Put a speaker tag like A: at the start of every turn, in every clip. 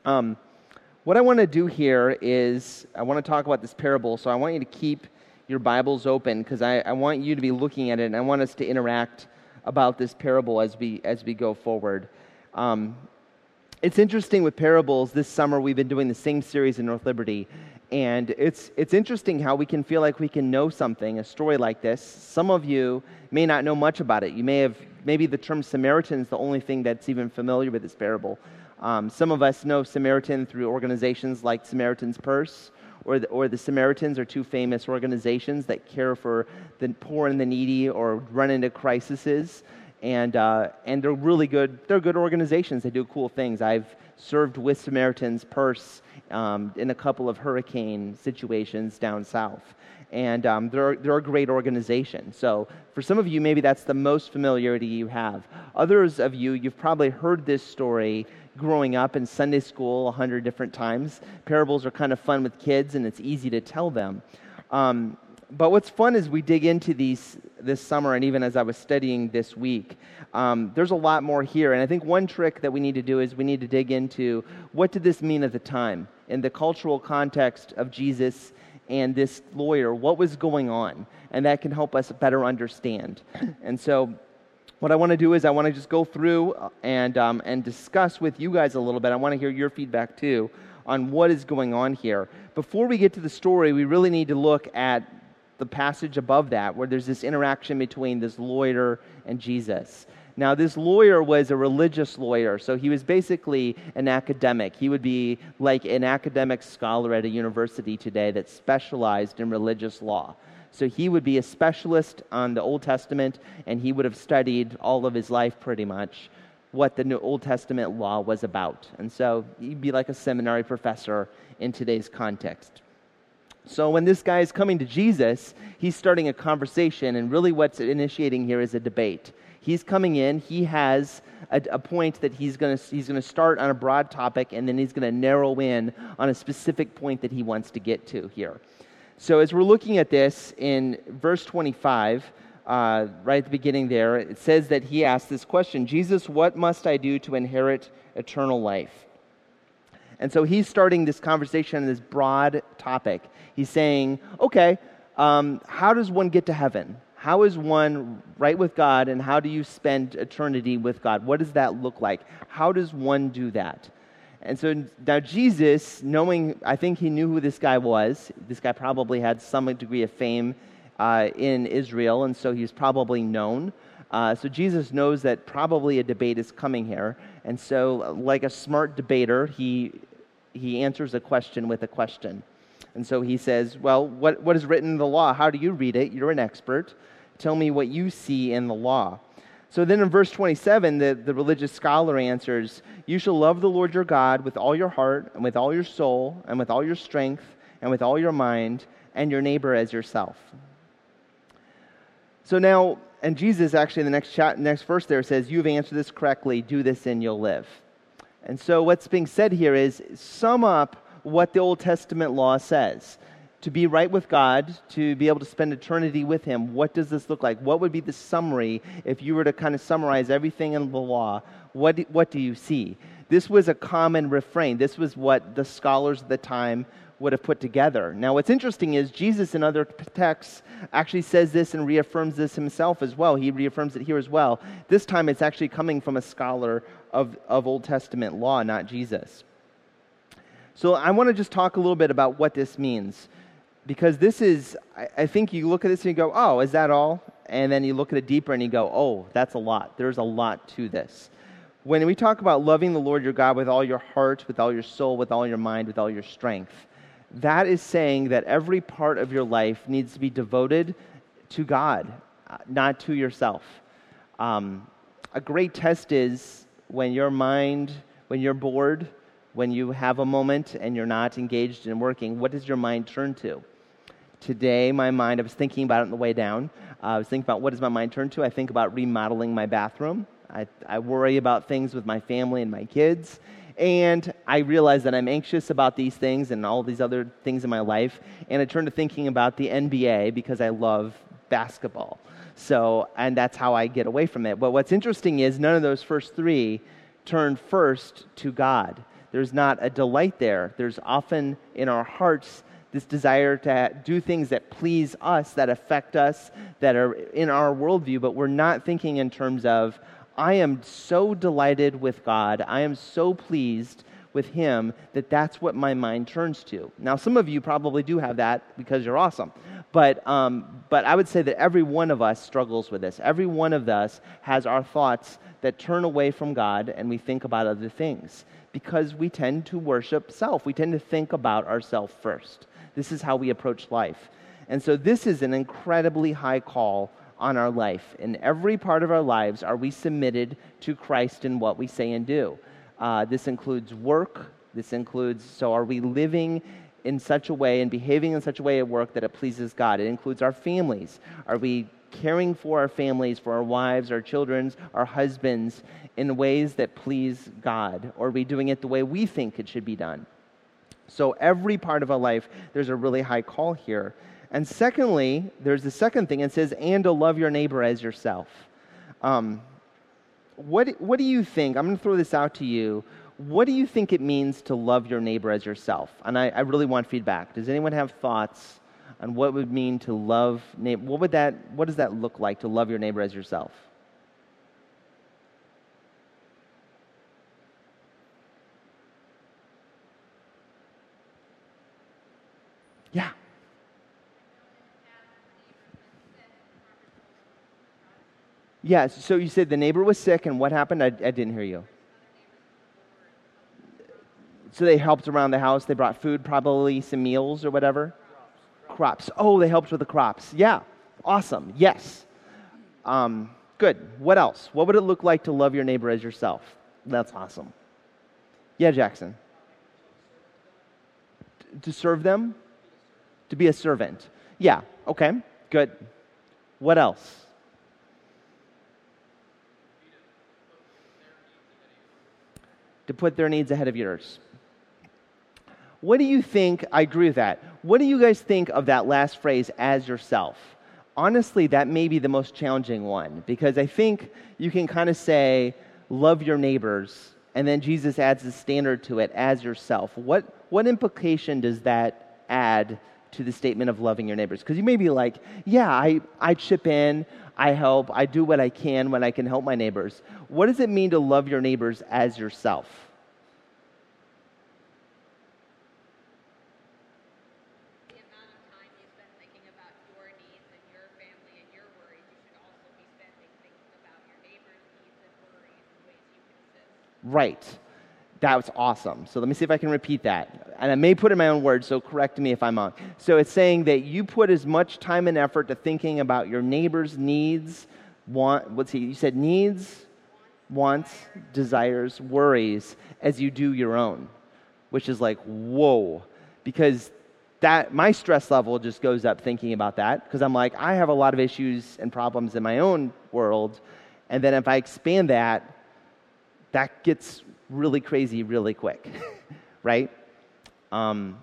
A: Um, what I want to do here is I want to talk about this parable, so I want you to keep your Bibles open because I want you to be looking at it, and I want us to interact about this parable as we go forward. It's interesting with parables. This summer we've been doing the same series in North Liberty, and it's interesting how we can feel like we can know something, a story like this. Some of you may not know much about it. You maybe the term Samaritan is the only thing that's even familiar with this parable. Some of us know Samaritan through organizations like Samaritan's Purse, or the Samaritans are two famous organizations that care for the poor and the needy or run into crises. And they're really good. They're good organizations. They do cool things. I've served with Samaritan's Purse in a couple of hurricane situations down south, and they're a great organization. So for some of you, maybe that's the most familiarity you have. Others of you, you've probably heard this story growing up in Sunday school 100 different times. Parables are kind of fun with kids, and it's easy to tell them. But what's fun is we dig into these this summer, and even as I was studying this week, there's a lot more here. And I think one trick that we need to do is we need to dig into what did this mean at the time in the cultural context of Jesus and this lawyer. What was going on? And that can help us better understand. And so what I want to do is I want to just go through and discuss with you guys a little bit. I want to hear your feedback too on what is going on here. Before we get to the story, we really need to look at the passage above that, where there's this interaction between this lawyer and Jesus. Now, this lawyer was a religious lawyer, so he was basically an academic. He would be like an academic scholar at a university today that specialized in religious law. So he would be a specialist on the Old Testament, and he would have studied all of his life pretty much what the Old Testament law was about. And so he'd be like a seminary professor in today's context. So when this guy is coming to Jesus, he's starting a conversation, and really what's initiating here is a debate. He's coming in, he has a point that he's going to start on a broad topic, and then he's going to narrow in on a specific point that he wants to get to here. So as we're looking at this in verse 25, right at the beginning there, it says that he asked this question, Jesus, what must I do to inherit eternal life? And so he's starting this conversation on this broad topic. He's saying, okay, how does one get to heaven? How is one right with God, and how do you spend eternity with God? What does that look like? How does one do that? And so now Jesus, I think he knew who this guy was. This guy probably had some degree of fame in Israel, and so he's probably known. So Jesus knows that probably a debate is coming here. And so like a smart debater, he answers a question with a question. And so he says, well, what is written in the law? How do you read it? You're an expert. Tell me what you see in the law. So then in verse 27, the religious scholar answers, you shall love the Lord your God with all your heart and with all your soul and with all your strength and with all your mind, and your neighbor as yourself. So now, and Jesus actually in the next verse there says, you've answered this correctly, do this and you'll live. And so what's being said here is sum up what the Old Testament law says. To be right with God, to be able to spend eternity with Him, what does this look like? What would be the summary if you were to kind of summarize everything in the law? What do you see? This was a common refrain. This was what the scholars at the time would have put together. Now, what's interesting is Jesus in other texts actually says this and reaffirms this himself as well. He reaffirms it here as well. This time it's actually coming from a scholar of Old Testament law, not Jesus. So I want to just talk a little bit about what this means. Because this is, I think you look at this and you go, oh, is that all? And then you look at it deeper and you go, oh, that's a lot. There's a lot to this. When we talk about loving the Lord your God with all your heart, with all your soul, with all your mind, with all your strength, that is saying that every part of your life needs to be devoted to God, not to yourself. A great test is when you're bored, when you have a moment and you're not engaged in working, what does your mind turn to? Today, my mind, I was thinking about it on the way down. I was thinking about what does my mind turn to? I think about remodeling my bathroom. I worry about things with my family and my kids. And I realize that I'm anxious about these things and all these other things in my life. And I turn to thinking about the NBA because I love basketball. And that's how I get away from it. But what's interesting is none of those first three turn first to God. there's not a delight there. There's often in our hearts this desire to do things that please us, that affect us, that are in our worldview, but we're not thinking in terms of, I am so delighted with God, I am so pleased with Him, that's what my mind turns to. Now, some of you probably do have that because you're awesome. But I would say that every one of us struggles with this. Every one of us has our thoughts that turn away from God and we think about other things because we tend to worship self. We tend to think about ourselves first. This is how we approach life. And so this is an incredibly high call on our life. In every part of our lives, are we submitted to Christ in what we say and do? This includes work. So are we living in such a way and behaving in such a way at work that it pleases God? It includes our families. Are we caring for our families, for our wives, our children, our husbands in ways that please God? Or are we doing it the way we think it should be done? So every part of our life, there's a really high call here. And secondly, there's the second thing. It says, and to love your neighbor as yourself. What do you think? I'm going to throw this out to you. What do you think it means to love your neighbor as yourself? And I really want feedback. Does anyone have thoughts on what it would mean to love neighbor? What does that look like to love your neighbor as yourself? Yeah. Yeah, so you said the neighbor was sick, and what happened? I didn't hear you. So they helped around the house. They brought food, probably some meals or whatever. Crops. Oh, they helped with the crops. Yeah, awesome. Yes. Good. What else? What would it look like to love your neighbor as yourself? That's awesome. Yeah, Jackson. To serve them? To be a servant. Yeah, okay, good. What else? To put their needs ahead of yours. What do you think? I agree with that. What do you guys think of that last phrase, as yourself? Honestly, that may be the most challenging one, because I think you can kind of say, love your neighbors, and then Jesus adds the standard to it, as yourself. What implication does that add to the statement of loving your neighbors? Because you may be like, yeah, I chip in, I help, I do what I can when I can help my neighbors. What does it mean to love your neighbors as yourself?
B: The amount of time you spend thinking about your needs and your family and your worries, you should also be spending thinking about your neighbor's needs and worries and ways you can assist.
A: Right. That was awesome. So let me see if I can repeat that. And I may put in my own words, so correct me if I'm wrong. So it's saying that you put as much time and effort to thinking about your neighbor's needs, you said needs, wants, desires, worries, as you do your own, which is like, whoa. Because my stress level just goes up thinking about that, because I'm like, I have a lot of issues and problems in my own world, and then if I expand that gets really crazy really quick, right? When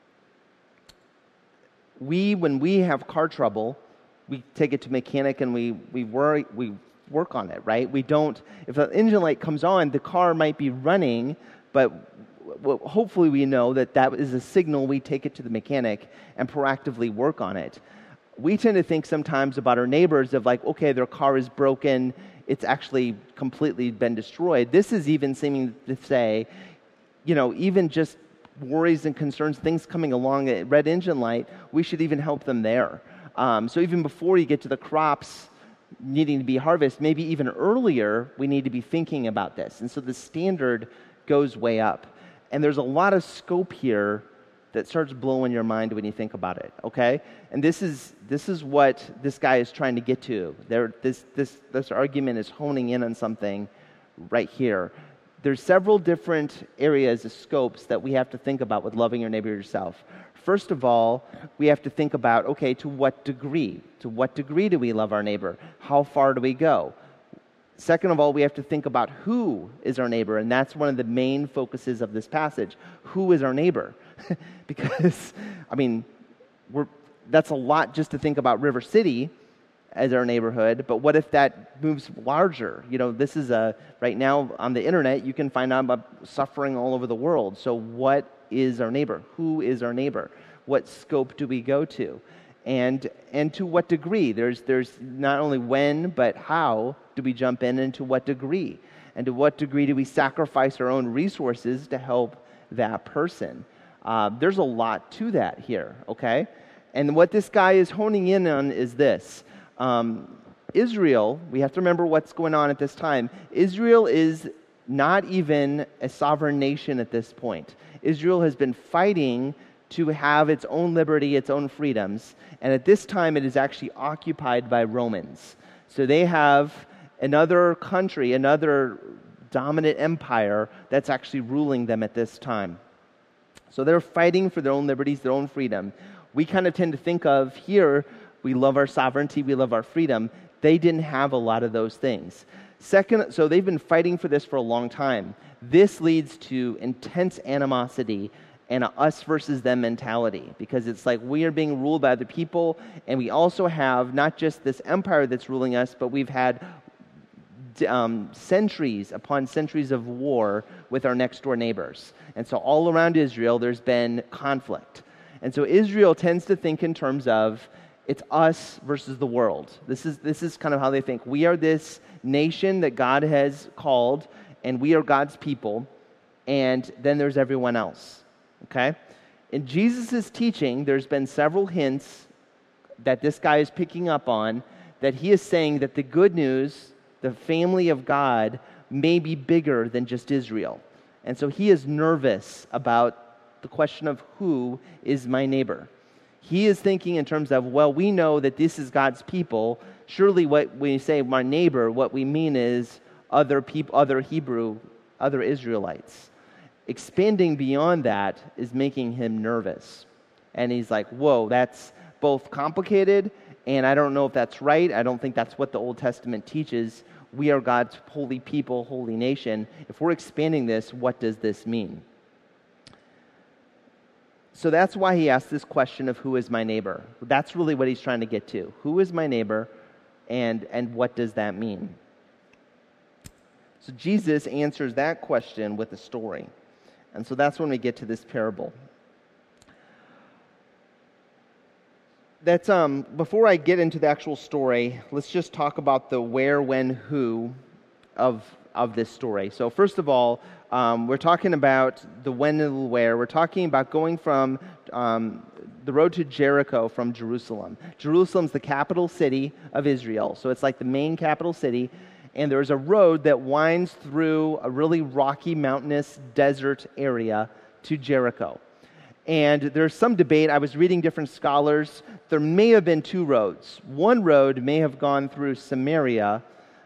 A: we have car trouble, we take it to mechanic and we work on it, right? We don't, if the engine light comes on, the car might be running, but hopefully we know that is a signal. We take it to the mechanic and proactively work on it. We tend to think sometimes about our neighbors of like, okay, their car is broken, it's actually completely been destroyed. This is even seeming to say, even just worries and concerns, things coming along at red engine light, we should even help them there. So even before you get to the crops needing to be harvested, maybe even earlier, we need to be thinking about this. And so the standard goes way up. And there's a lot of scope here that starts blowing your mind when you think about it, okay? And this is what this guy is trying to get to. This argument is honing in on something right here. There's several different areas of scopes that we have to think about with loving your neighbor yourself. First of all, we have to think about, okay, to what degree? To what degree do we love our neighbor? How far do we go? Second of all, we have to think about who is our neighbor, and that's one of the main focuses of this passage. Who is our neighbor? Because, that's a lot just to think about River City, as our neighborhood, but what if that moves larger? This is right now on the internet, you can find out about suffering all over the world. So what is our neighbor? Who is our neighbor? What scope do we go to? And to what degree? There's not only when, but how do we jump in, and to what degree? And to what degree do we sacrifice our own resources to help that person? There's a lot to that here, okay? And what this guy is honing in on is this. Israel, we have to remember what's going on at this time. Israel is not even a sovereign nation at this point. Israel has been fighting to have its own liberty, its own freedoms, and at this time it is actually occupied by Romans. So they have another country, another dominant empire that's actually ruling them at this time. So they're fighting for their own liberties, their own freedom. We kind of tend to think of here, we love our sovereignty, we love our freedom. They didn't have a lot of those things. Second, so they've been fighting for this for a long time. This leads to intense animosity and a us versus them mentality, because it's like we are being ruled by other people, and we also have not just this empire that's ruling us, but we've had centuries upon centuries of war with our next door neighbors. And so all around Israel, there's been conflict. And so Israel tends to think in terms of it's us versus the world. This is kind of how they think. We are this nation that God has called, and we are God's people, and then there's everyone else. Okay? In Jesus' teaching, there's been several hints that this guy is picking up on, that he is saying that the good news, the family of God, may be bigger than just Israel. And so he is nervous about the question of who is my neighbor. He is thinking in terms of, well, we know that this is God's people. Surely what we say my neighbor, what we mean is other people, other Hebrew, other Israelites. Expanding beyond that is making him nervous. And he's like, whoa, that's both complicated, and I don't know if that's right. I don't think that's what the Old Testament teaches. We are God's holy people, holy nation. If we're expanding this, what does this mean? So that's why he asked this question of who is my neighbor. That's really what he's trying to get to. Who is my neighbor, and what does that mean? So Jesus answers that question with a story. And so that's when we get to this parable. That's before I get into the actual story, let's just talk about the where, when, who of this story. So first of all, we're talking about the when and the where. We're talking about going from the road to Jericho from Jerusalem. Jerusalem's the capital city of Israel, so it's like the main capital city. And there's a road that winds through a really rocky, mountainous desert area to Jericho. And there's some debate. I was reading different scholars. There may have been two roads. One road may have gone through Samaria,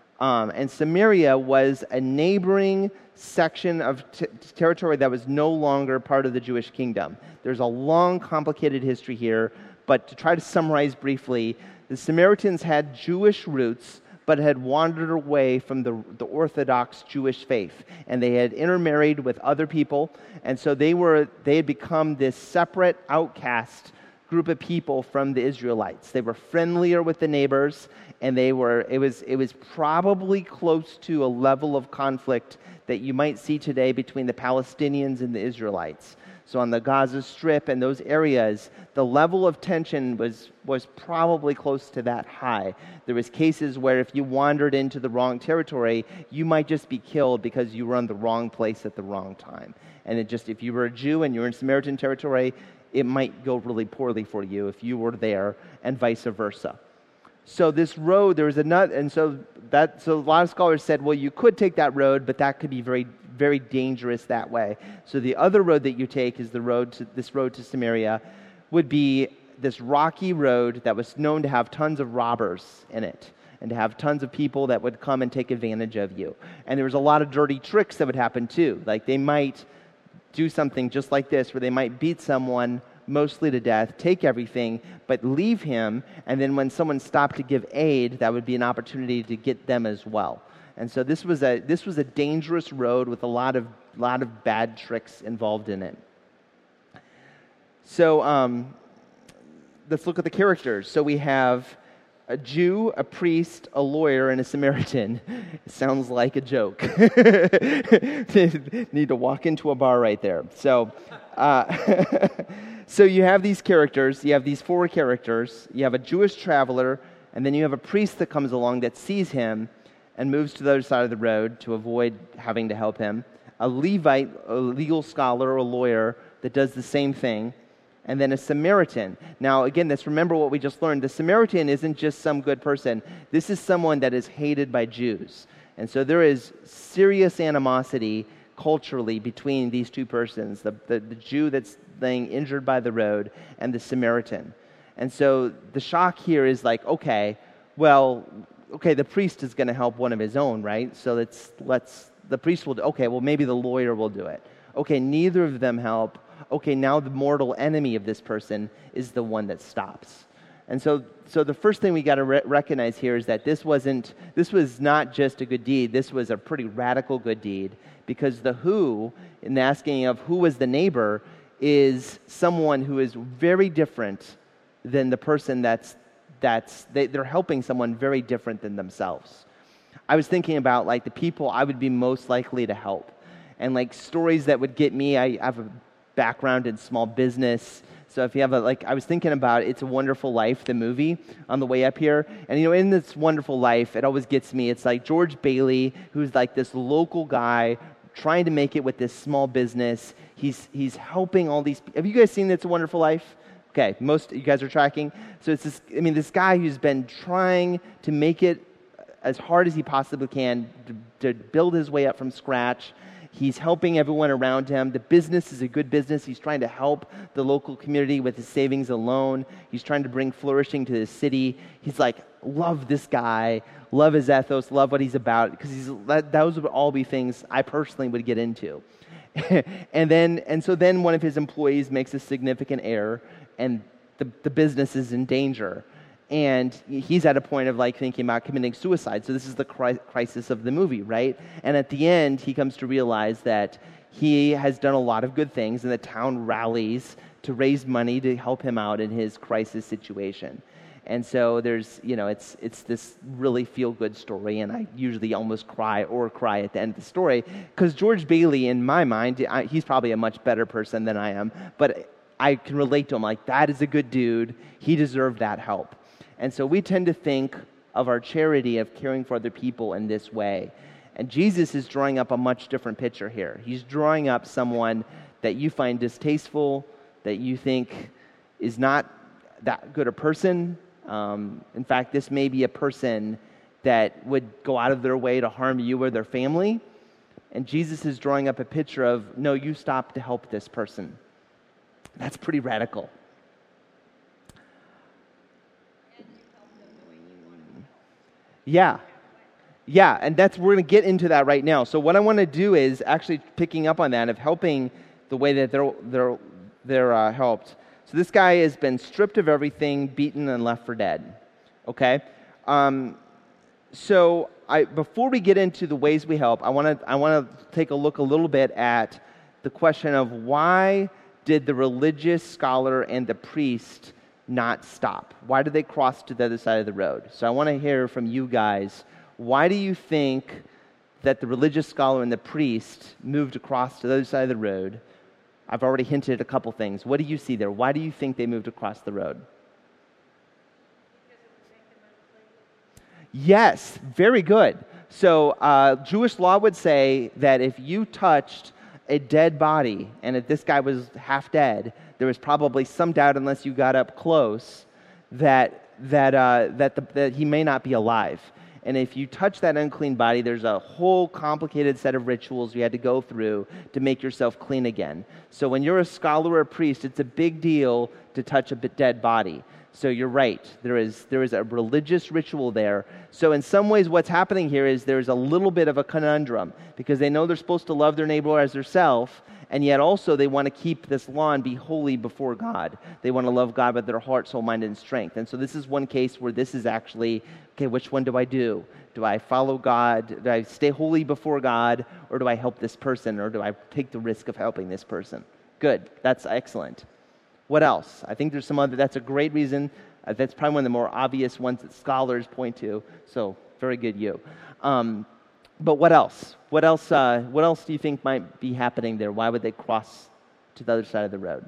A: and Samaria was a neighboring section of territory that was no longer part of the Jewish kingdom. There's a long, complicated history here, but to try to summarize briefly, the Samaritans had Jewish roots, but had wandered away from the Orthodox Jewish faith, and they had intermarried with other people, and so they had become this separate, outcast group of people from the Israelites. They were friendlier with the neighbors, and it was probably close to a level of conflict that you might see today between the Palestinians and the Israelites. So on the Gaza Strip and those areas, the level of tension was probably close to that high. There was cases where if you wandered into the wrong territory, you might just be killed because you were in the wrong place at the wrong time. And if you were a Jew and you were in Samaritan territory, it might go really poorly for you if you were there, and vice versa. So this road, there was another, and so a lot of scholars said, well, you could take that road, but that could be very, very dangerous that way. So the other road that you take is this road to Samaria, would be this rocky road that was known to have tons of robbers in it, and to have tons of people that would come and take advantage of you. And there was a lot of dirty tricks that would happen too. Like they might do something just like this, where they might beat someone mostly to death, take everything, but leave him, and then when someone stopped to give aid, that would be an opportunity to get them as well. And so this was a dangerous road with a lot of bad tricks involved in it. So let's look at the characters. So we have a Jew, a priest, a lawyer, and a Samaritan. It sounds like a joke. Need to walk into a bar right there. So, so you have these characters. You have these four characters. You have a Jewish traveler, and then you have a priest that comes along that sees him and moves to the other side of the road to avoid having to help him. A Levite, a legal scholar or a lawyer that does the same thing. And then a Samaritan. Now, again, let's remember what we just learned. The Samaritan isn't just some good person. This is someone that is hated by Jews. And so there is serious animosity culturally between these two persons, the Jew that's laying injured by the road and the Samaritan. And so the shock here is like, okay, the priest is going to help one of his own, right? So the priest will, maybe the lawyer will do it. Okay, neither of them help. Okay, now the mortal enemy of this person is the one that stops. And so the first thing we got to recognize here is that this was not just a good deed. This was a pretty radical good deed, because the who, in asking of who was the neighbor, is someone who is very different than the person they're helping someone very different than themselves. I was thinking about like the people I would be most likely to help, and like stories that would get me. I have a background in small business. So if you have I was thinking about It's a Wonderful Life, the movie, on the way up here. And, in this wonderful life, it always gets me. It's like George Bailey, who's like this local guy trying to make it with this small business. He's helping all these. Have you guys seen It's a Wonderful Life? Okay, most of you guys are tracking. So it's this guy who's been trying to make it as hard as he possibly can to build his way up from scratch. He's helping everyone around him. The business is a good business. He's trying to help the local community with his savings and loan. He's trying to bring flourishing to the city. He's like, love this guy, love his ethos, love what he's about, because those would all be things I personally would get into. and so then one of his employees makes a significant error, and the business is in danger. And he's at a point of like thinking about committing suicide. So this is the crisis of the movie, right? And at the end, he comes to realize that he has done a lot of good things, and the town rallies to raise money to help him out in his crisis situation. And so there's, it's this really feel-good story, and I usually almost cry at the end of the story, because George Bailey, in my mind, he's probably a much better person than I am, but I can relate to him. Like, that is a good dude. He deserved that help. And so we tend to think of our charity, of caring for other people, in this way. And Jesus is drawing up a much different picture here. He's drawing up someone that you find distasteful, that you think is not that good a person. In fact, this may be a person that would go out of their way to harm you or their family. And Jesus is drawing up a picture of, no, you stop to help this person. That's pretty radical. Yeah, and we're going to get into that right now. So what I want to do is actually picking up on that, of helping the way that they're helped. So this guy has been stripped of everything, beaten, and left for dead. Okay, so before we get into the ways we help, I want to take a look a little bit at the question of why did the religious scholar and the priest not stop? Why did they cross to the other side of the road? So I want to hear from you guys. Why do you think that the religious scholar and the priest moved across to the other side of the road? I've already hinted at a couple things. What do you see there? Why do you think they moved across the road? Yes, very good. So Jewish law would say that if you touched a dead body, and if this guy was half dead, there was probably some doubt, unless you got up close, that he may not be alive. And if you touch that unclean body, there's a whole complicated set of rituals you had to go through to make yourself clean again. So when you're a scholar or a priest, it's a big deal to touch a dead body. So you're right. There is a religious ritual there. So in some ways what's happening here is there's a little bit of a conundrum, because they know they're supposed to love their neighbor as themselves, and yet also they want to keep this law and be holy before God. They want to love God with their heart, soul, mind, and strength. And so this is one case where this is actually, okay, which one do I do? Do I follow God? Do I stay holy before God? Or do I help this person? Or do I take the risk of helping this person? Good. That's excellent. What else? I think there's some other, that's a great reason. That's probably one of the more obvious ones that scholars point to. So very good, you. But what else? What else do you think might be happening there? Why would they cross to the other side of the road?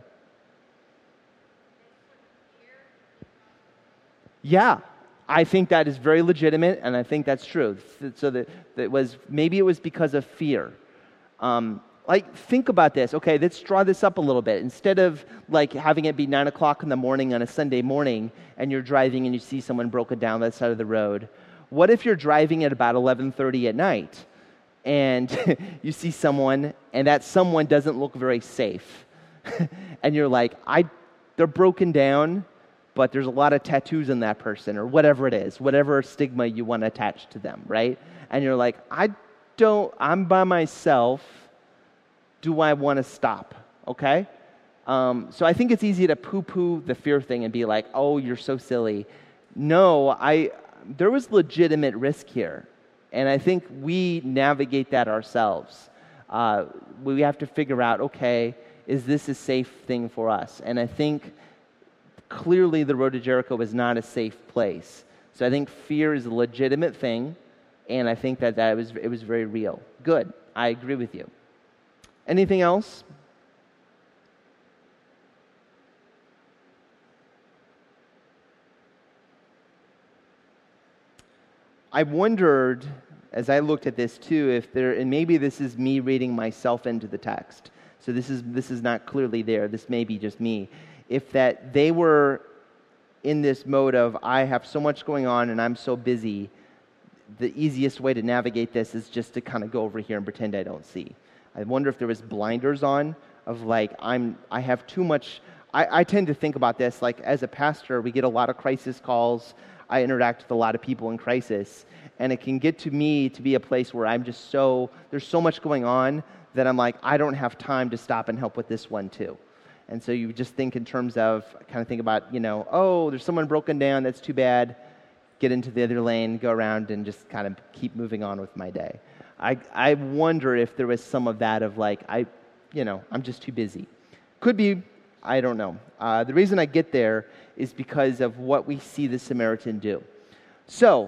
A: Yeah, I think that is very legitimate, and I think that's true. So that it was because of fear. Like, think about this. Okay, let's draw this up a little bit. Instead of like having it be 9 o'clock in the morning on a Sunday morning, and you're driving and you see someone broken down that side of the road, what if you're driving at about 11:30 at night, and you see someone, and that someone doesn't look very safe, and you're like, they're broken down, but there's a lot of tattoos on that person, or whatever it is, whatever stigma you want to attach to them, right? And you're like, I'm by myself. Do I want to stop? Okay? So I think it's easy to poo-poo the fear thing and be like, oh, you're so silly. No, there was legitimate risk here. And I think we navigate that ourselves. We have to figure out, okay, is this a safe thing for us? And I think clearly the road to Jericho is not a safe place. So I think fear is a legitimate thing, and I think that it was very real. Good. I agree with you. Anything else? I wondered, as I looked at this too, and maybe this is me reading myself into the text. So this is not clearly there. This may be just me. If that they were in this mode of, I have so much going on and I'm so busy, the easiest way to navigate this is just to kind of go over here and pretend I don't see. I wonder if there was blinders on of like, I have too much. I tend to think about this, like as a pastor, we get a lot of crisis calls. I interact with a lot of people in crisis, and it can get to me to be a place where there's so much going on that I'm like, I don't have time to stop and help with this one too. And so you just think in terms of, kind of think about, oh, there's someone broken down, that's too bad. Get into the other lane, go around, and just kind of keep moving on with my day. I wonder if there was some of that of like, I'm just too busy. Could be, I don't know. The reason I get there is because of what we see the Samaritan do. So,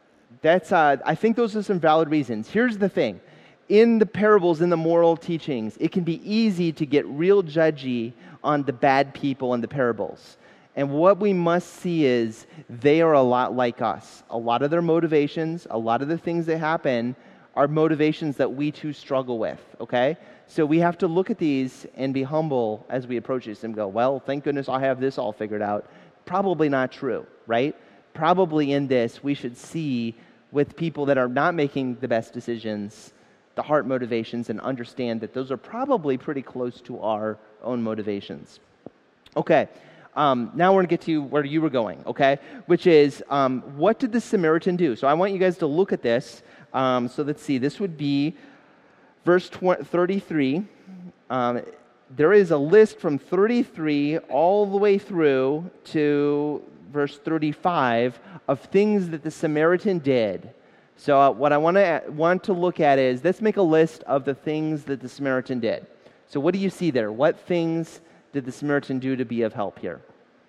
A: I think those are some valid reasons. Here's the thing. In the parables, in the moral teachings, it can be easy to get real judgy on the bad people in the parables. And what we must see is they are a lot like us. A lot of their motivations, a lot of the things that happen are motivations that we too struggle with, okay? So we have to look at these and be humble as we approach this and go, well, thank goodness I have this all figured out. Probably not true, right? Probably in this, we should see with people that are not making the best decisions, the heart motivations, and understand that those are probably pretty close to our own motivations. Okay, now we're going to get to where you were going, okay? Which is, what did the Samaritan do? So I want you guys to look at this. So let's see, this would be verse 33. There is a list from 33 all the way through to verse 35 of things that the Samaritan did. So what I want to look at is, let's make a list of the things that the Samaritan did. So what do you see there? What things did the Samaritan do to be of help here?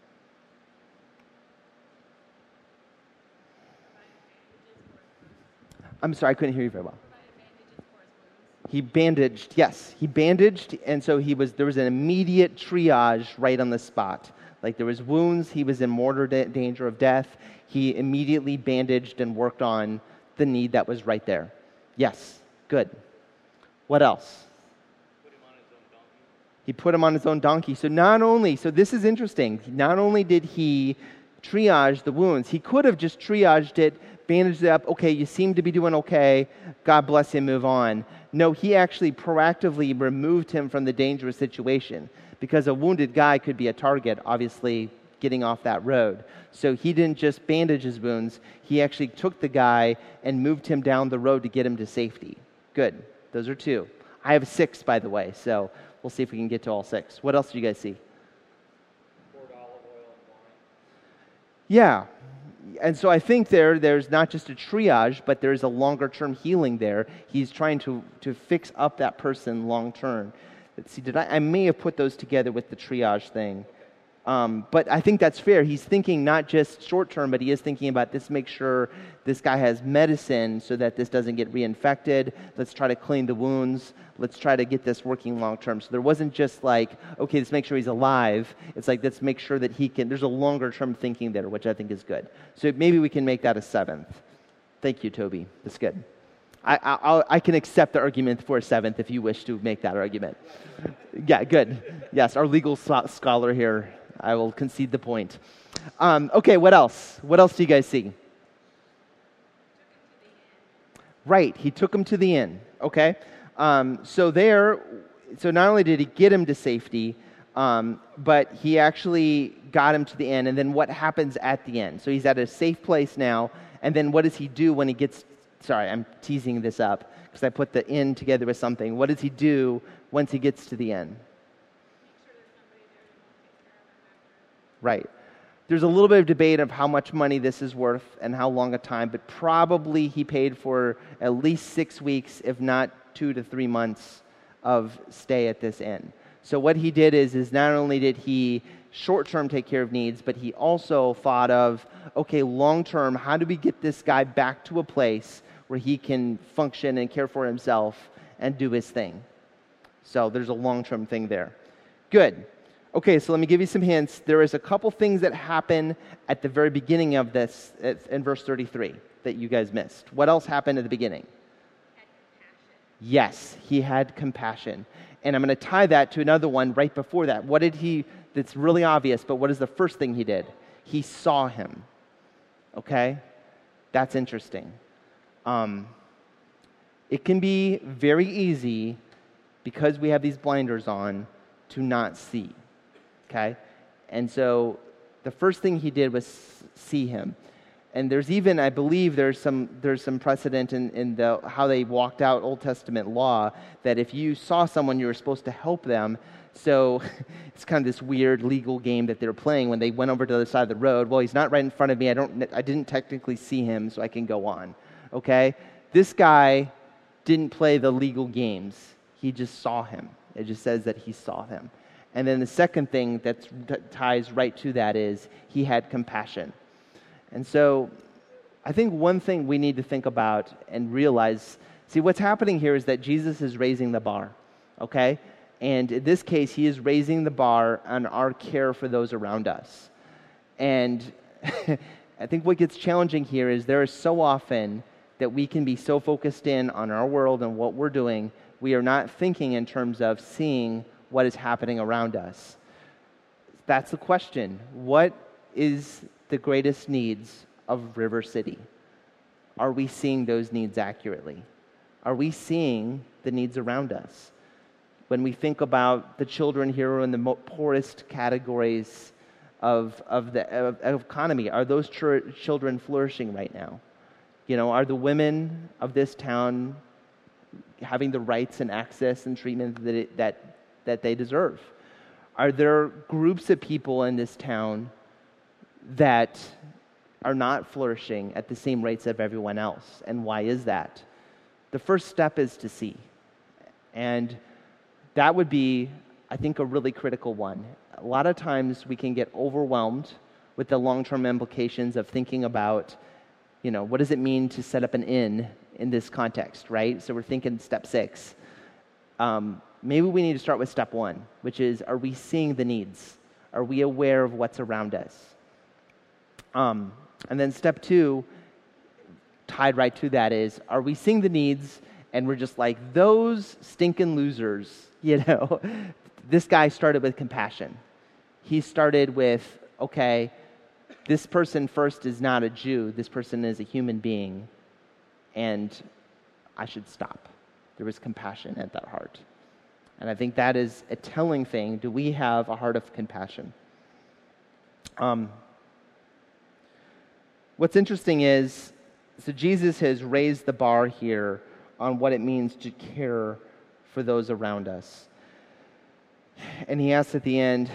A: I'm sorry, I couldn't hear you very well. He bandaged, yes. He bandaged, and so there was an immediate triage right on the spot. Like there was wounds, he was in mortal danger of death. He immediately bandaged and worked on the need that was right there. Yes, good. What else? He put him on his own donkey. So this is interesting. Not only did he triage the wounds, he could have just triaged it, bandaged it up. Okay, you seem to be doing okay. God bless you, move on. No, he actually proactively removed him from the dangerous situation, because a wounded guy could be a target, obviously, getting off that road. So he didn't just bandage his wounds. He actually took the guy and moved him down the road to get him to safety. Good. Those are 2. I have 6, by the way, so we'll see if we can get to all 6. What else do you guys see?
C: Poured olive oil and wine.
A: Yeah. And so I think there's not just a triage, but there's a longer-term healing there. He's trying to fix up that person long-term. Let's see, I may have put those together with the triage thing. But I think that's fair. He's thinking not just short term, but he is thinking about this, make sure this guy has medicine so that this doesn't get reinfected. Let's try to clean the wounds. Let's try to get this working long term. So there wasn't just like, okay, let's make sure he's alive. It's like, let's make sure that he can, there's a longer term thinking there, which I think is good. So maybe we can make that a 7th. Thank you, Toby. That's good. I can accept the argument for a 7th if you wish to make that argument. Yeah, good. Yes, our legal scholar here. I will concede the point. Okay, what else? What else do you guys see? Right, he took him to the inn. Okay, so not only did he get him to safety, but he actually got him to the inn. And then what happens at the end? So he's at a safe place now. And then what does he do when he gets? Sorry, I'm teasing this up because I put the inn together with something. What does he do once he gets to the inn? Right. There's a little bit of debate of how much money this is worth and how long a time, but probably he paid for at least 6 weeks, if not 2 to 3 months of stay at this inn. So what he did is not only did he short-term take care of needs, but he also thought of, okay, long-term, how do we get this guy back to a place where he can function and care for himself and do his thing? So there's a long-term thing there. Good. Okay, so let me give you some hints. There is a couple things that happen at the very beginning of this, in verse 33, that you guys missed. What else happened at the beginning? Yes, he had compassion. And I'm going to tie that to another one right before that. What did he, that's really obvious, but what is the first thing he did? He saw him. Okay? That's interesting. It can be very easy, because we have these blinders on, to not see. Okay? And so the first thing he did was see him. And there's even, I believe, there's some precedent in how they walked out Old Testament law that if you saw someone, you were supposed to help them. So it's kind of this weird legal game that they were playing when they went over to the other side of the road. Well, he's not right in front of me. I didn't technically see him, so I can go on. Okay? This guy didn't play the legal games. He just saw him. It just says that he saw him. And then the second thing that ties right to that is he had compassion. And so I think one thing we need to think about and realize, see, what's happening here is that Jesus is raising the bar, okay? And in this case, he is raising the bar on our care for those around us. And I think what gets challenging here is there is so often that we can be so focused in on our world and what we're doing, we are not thinking in terms of seeing what is happening around us. That's the question. What is the greatest needs of River City? Are we seeing those needs accurately? Are we seeing the needs around us? When we think about the children here who are in the poorest categories of the economy, are those children flourishing right now? You know, are the women of this town having the rights and access and treatment that they deserve? Are there groups of people in this town that are not flourishing at the same rates of everyone else? And why is that? The first step is to see. And that would be, I think, a really critical one. A lot of times we can get overwhelmed with the long-term implications of thinking about, you know, what does it mean to set up an inn in this context, right? So we're thinking step 6. Maybe we need to start with step 1, which is, are we seeing the needs? Are we aware of what's around us? And then step 2, tied right to that, is, are we seeing the needs and we're just like, those stinking losers, you know? This guy started with compassion. He started with, okay, this person first is not a Jew. This person is a human being, and I should stop. There was compassion at that heart. And I think that is a telling thing. Do we have a heart of compassion? What's interesting is, so Jesus has raised the bar here on what it means to care for those around us. And he asks at the end,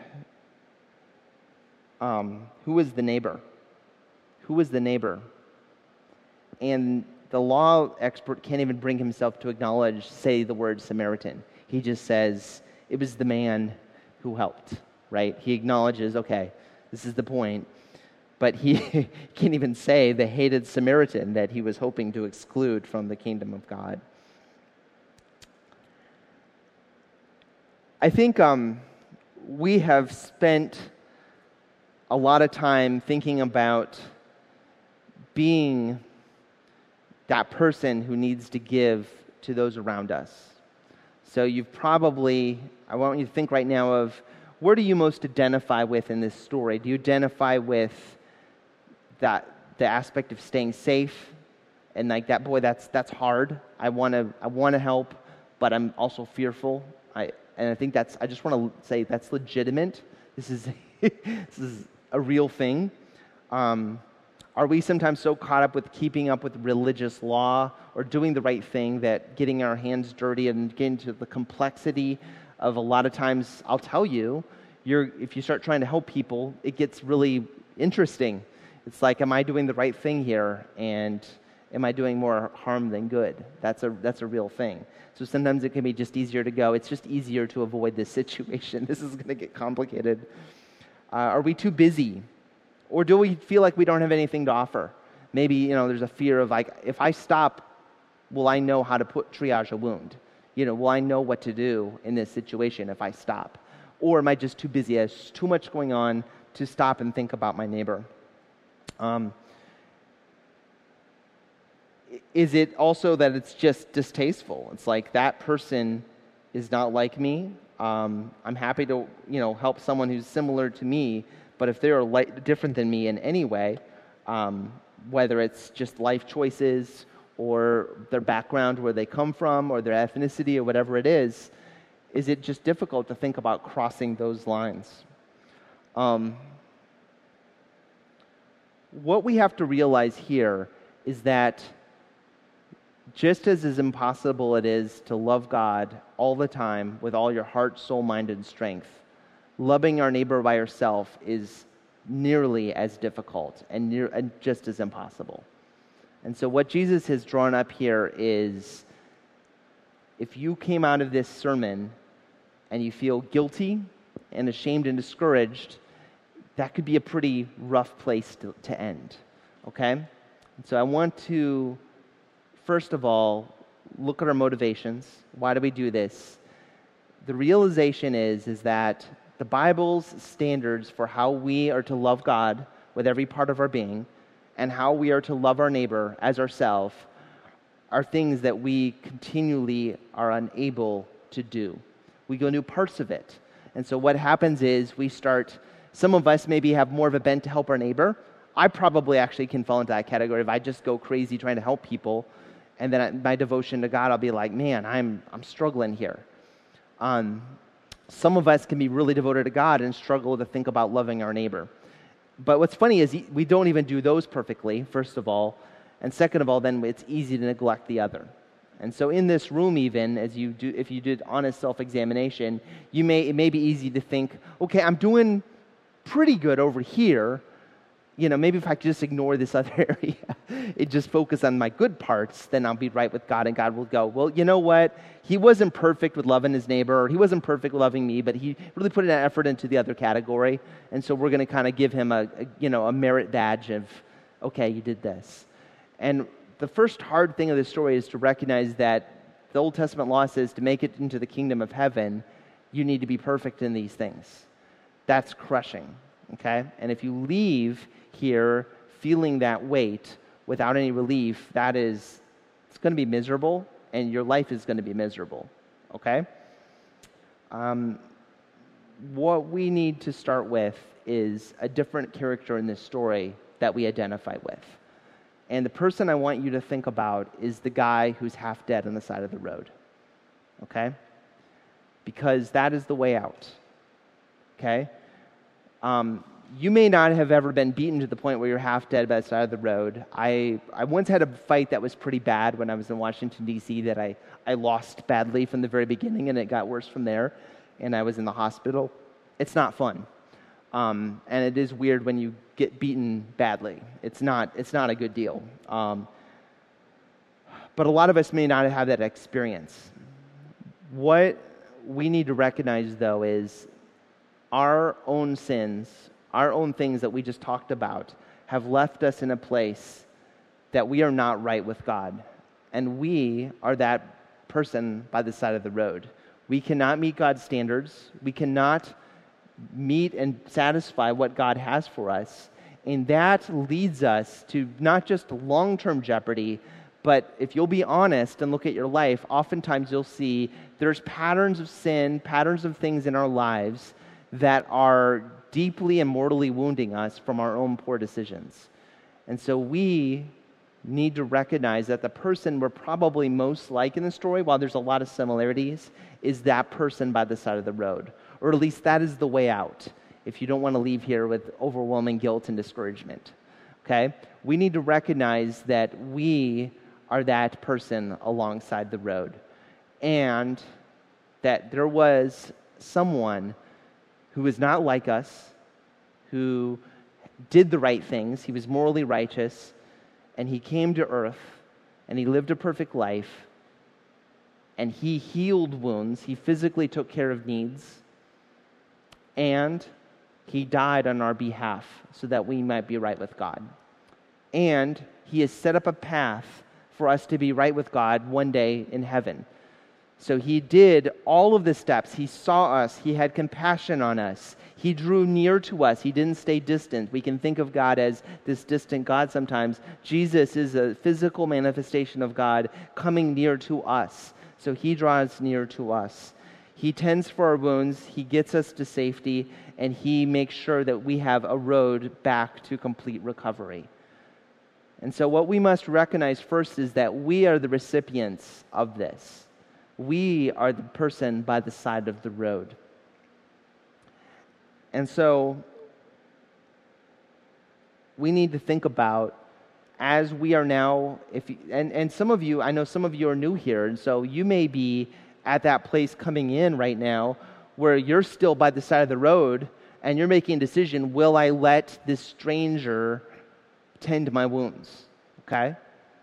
A: who is the neighbor? Who is the neighbor? And the law expert can't even bring himself to say the word Samaritan. He just says, it was the man who helped. right? He acknowledges, okay, this is the point. But he can't even say the hated Samaritan that he was hoping to exclude from the kingdom of God. I think we have spent a lot of time thinking about being that person who needs to give to those around us. So you've probably, I want you to think right now of, where do you most identify with in this story? Do you identify with the aspect of staying safe and like that, boy, that's hard. I want to help, but I'm also fearful. And I think I just want to say that's legitimate. This is a real thing. Are we sometimes so caught up with keeping up with religious law or doing the right thing that getting our hands dirty and getting to the complexity of a lot of times, I'll tell you, if you start trying to help people, it gets really interesting. It's like, am I doing the right thing here? And am I doing more harm than good? That's a real thing. So sometimes it can be just easier to go, it's just easier to avoid this situation. This is going to get complicated. Are we too busy? Or do we feel like we don't have anything to offer? Maybe, there's a fear of like, if I stop, will I know how to triage a wound? Will I know what to do in this situation if I stop? Or am I just too busy? There's too much going on to stop and think about my neighbor. Is it also that it's just distasteful? It's like, that person is not like me. I'm happy to, help someone who's similar to me, but if they're different than me in any way, whether it's just life choices or their background, where they come from, or their ethnicity, or whatever it is it just difficult to think about crossing those lines? What we have to realize here is that just as impossible it is to love God all the time with all your heart, soul, mind, and strength, loving our neighbor by yourself is nearly as difficult and just as impossible. And so what Jesus has drawn up here is, if you came out of this sermon and you feel guilty and ashamed and discouraged, that could be a pretty rough place to end, okay? And so I want to, first of all, look at our motivations. Why do we do this? The realization is that the Bible's standards for how we are to love God with every part of our being and how we are to love our neighbor as ourselves are things that we continually are unable to do. We go into parts of it. And so what happens is some of us maybe have more of a bent to help our neighbor. I probably actually can fall into that category. If I just go crazy trying to help people, and then my devotion to God, I'll be like, man, I'm struggling here. Some of us can be really devoted to God and struggle to think about loving our neighbor. But what's funny is we don't even do those perfectly, first of all. And second of all, then it's easy to neglect the other. And so in this room even, if you did honest self-examination, it may be easy to think, okay, I'm doing pretty good over here. Maybe if I could just ignore this other area and just focus on my good parts, then I'll be right with God, and God will go, well, you know what? He wasn't perfect with loving his neighbor, or he wasn't perfect with loving me, but he really put an effort into the other category, and so we're going to kind of give him a merit badge of, okay, you did this. And the first hard thing of this story is to recognize that the Old Testament law says to make it into the kingdom of heaven, you need to be perfect in these things. That's crushing, okay? And if you leave here feeling that weight without any relief, it's going to be miserable, and your life is going to be miserable, okay? What we need to start with is a different character in this story that we identify with. And the person I want you to think about is the guy who's half dead on the side of the road, okay? Because that is the way out, okay? You may not have ever been beaten to the point where you're half dead by the side of the road. I once had a fight that was pretty bad when I was in Washington, D.C. that I lost badly from the very beginning, and it got worse from there, and I was in the hospital. It's not fun. And it is weird when you get beaten badly. It's not a good deal. But a lot of us may not have that experience. What we need to recognize, though, is our own sins, our own things that we just talked about, have left us in a place that we are not right with God. And we are that person by the side of the road. We cannot meet God's standards. We cannot meet and satisfy what God has for us. And that leads us to not just long-term jeopardy, but if you'll be honest and look at your life, oftentimes you'll see there's patterns of sin, patterns of things in our lives that are deeply and mortally wounding us from our own poor decisions. And so we need to recognize that the person we're probably most like in the story, while there's a lot of similarities, is that person by the side of the road. Or at least that is the way out, if you don't want to leave here with overwhelming guilt and discouragement. Okay? We need to recognize that we are that person alongside the road. And that there was someone who was not like us, who did the right things, he was morally righteous, and he came to earth, and he lived a perfect life, and he healed wounds, he physically took care of needs, and he died on our behalf so that we might be right with God. And he has set up a path for us to be right with God one day in heaven. So he did all of the steps. He saw us. He had compassion on us. He drew near to us. He didn't stay distant. We can think of God as this distant God sometimes. Jesus is a physical manifestation of God coming near to us. So he draws near to us. He tends for our wounds. He gets us to safety. And he makes sure that we have a road back to complete recovery. And so what we must recognize first is that we are the recipients of this. We are the person by the side of the road. And so we need to think about, as we are now, and some of you, I know some of you are new here, and so you may be at that place coming in right now where you're still by the side of the road and you're making a decision, will I let this stranger tend my wounds? Okay?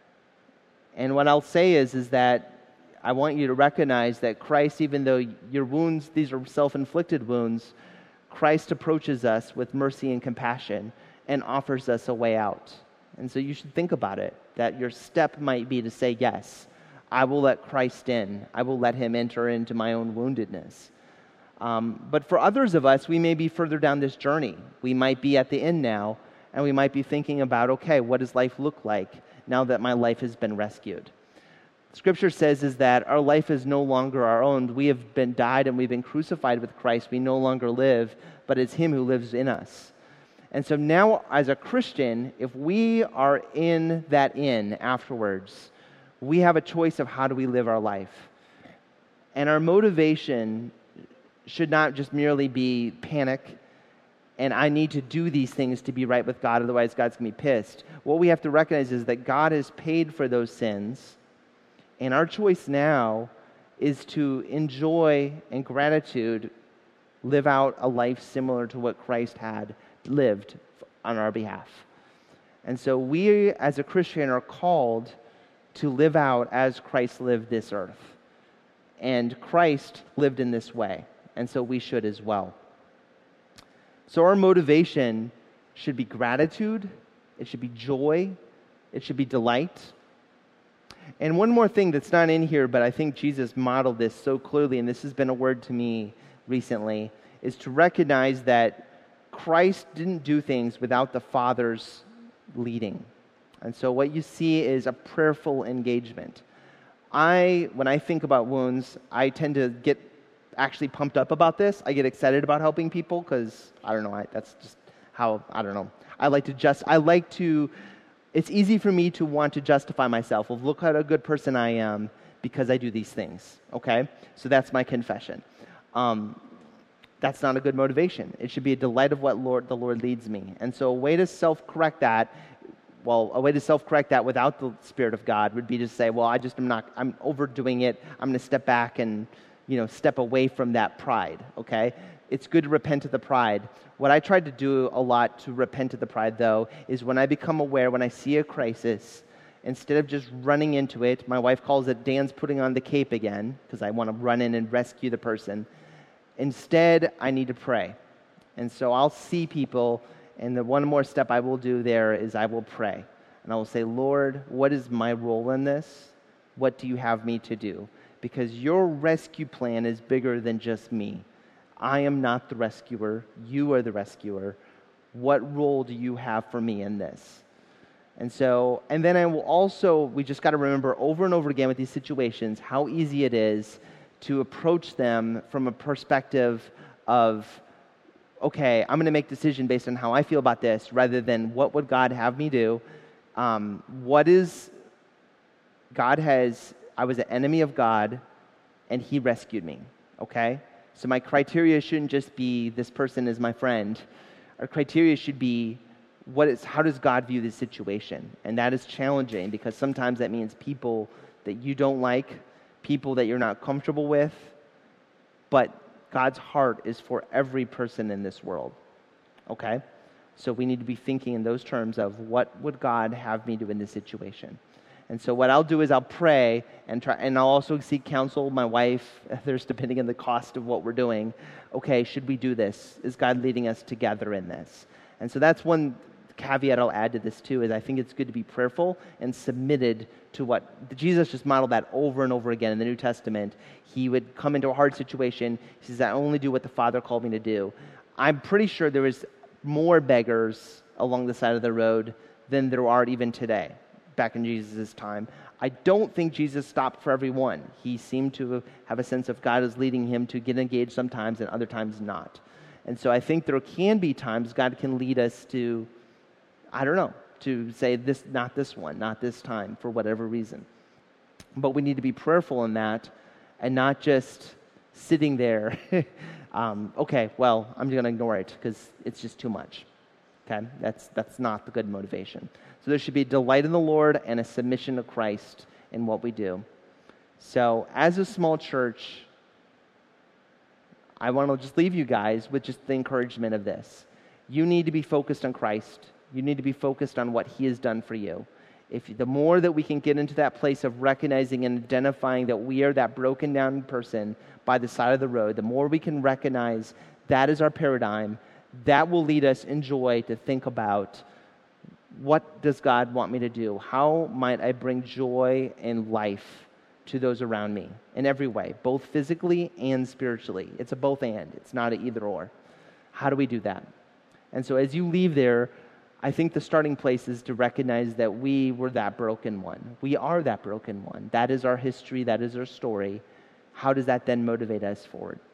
A: And what I'll say is that I want you to recognize that Christ, even though your wounds, these are self-inflicted wounds, Christ approaches us with mercy and compassion and offers us a way out. And so you should think about it, that your step might be to say, yes, I will let Christ in. I will let him enter into my own woundedness. But for others of us, we may be further down this journey. We might be at the end now, and we might be thinking about, okay, what does life look like now that my life has been rescued? Scripture says is that our life is no longer our own. We have been died and we've been crucified with Christ. We no longer live, but it's him who lives in us. And so now as a Christian, if we are in that inn afterwards, we have a choice of how do we live our life. And our motivation should not just merely be panic and I need to do these things to be right with God, otherwise God's going to be pissed. What we have to recognize is that God has paid for those sins. And our choice now is to enjoy in gratitude, live out a life similar to what Christ had lived on our behalf. And so we as a Christian are called to live out as Christ lived this earth. And Christ lived in this way. And so we should as well. So our motivation should be gratitude. It should be joy. It should be delight. And one more thing that's not in here, but I think Jesus modeled this so clearly, and this has been a word to me recently, is to recognize that Christ didn't do things without the Father's leading. And so what you see is a prayerful engagement. When I think about wounds, I tend to get actually pumped up about this. I get excited about helping people because, I don't know, that's just how, I don't know. It's easy for me to want to justify myself. Well, look at a good person I am because I do these things, okay? So that's my confession. That's not a good motivation. It should be a delight of what the Lord leads me. And so a way to self-correct that without the Spirit of God would be to say, well, I'm overdoing it. I'm going to step back and, step away from that pride, okay? It's good to repent of the pride. What I tried to do a lot to repent of the pride, though, is when I become aware, when I see a crisis, instead of just running into it, my wife calls it Dan's putting on the cape again, because I want to run in and rescue the person. Instead, I need to pray. And so I'll see people, and the one more step I will do there is I will pray. And I will say, Lord, what is my role in this? What do you have me to do? Because your rescue plan is bigger than just me. I am not the rescuer. You are the rescuer. What role do you have for me in this? And then I will also, we just got to remember over and over again with these situations how easy it is to approach them from a perspective of, okay, I'm going to make a decision based on how I feel about this rather than what would God have me do. I was an enemy of God and he rescued me, okay? So my criteria shouldn't just be this person is my friend. Our criteria should be how does God view this situation? And that is challenging because sometimes that means people that you don't like, people that you're not comfortable with, but God's heart is for every person in this world, okay? So we need to be thinking in those terms of what would God have me do in this situation? And so what I'll do is I'll pray and I'll also seek counsel, my wife, others, depending on the cost of what we're doing. Okay, should we do this? Is God leading us together in this? And so that's one caveat I'll add to this too, is I think it's good to be prayerful and submitted to what Jesus just modeled that over and over again in the New Testament. He would come into a hard situation. He says, I only do what the Father called me to do. I'm pretty sure there was more beggars along the side of the road than there are even today, back in Jesus' time. I don't think Jesus stopped for everyone. He seemed to have a sense of God is leading him to get engaged sometimes and other times not. And so I think there can be times God can lead us to, to say this, not this one, not this time, for whatever reason. But we need to be prayerful in that and not just sitting there, okay, well, I'm going to ignore it because it's just too much. Okay, that's not the good motivation. So there should be a delight in the Lord and a submission to Christ in what we do. So as a small church, I want to just leave you guys with just the encouragement of this. You need to be focused on Christ. You need to be focused on what he has done for you. The more that we can get into that place of recognizing and identifying that we are that broken down person by the side of the road, the more we can recognize that is our paradigm, that will lead us in joy to think about, what does God want me to do? How might I bring joy and life to those around me in every way, both physically and spiritually? It's a both and. It's not an either or. How do we do that? And so as you leave there, I think the starting place is to recognize that we were that broken one. We are that broken one. That is our history. That is our story. How does that then motivate us forward?